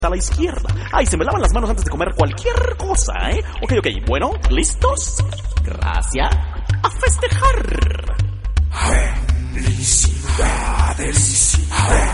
a la izquierda. Ay, se me lavan las manos antes de comer cualquier cosa, ¿eh? Ok, bueno, ¿listos? Gracias. A festejar. Delicioso.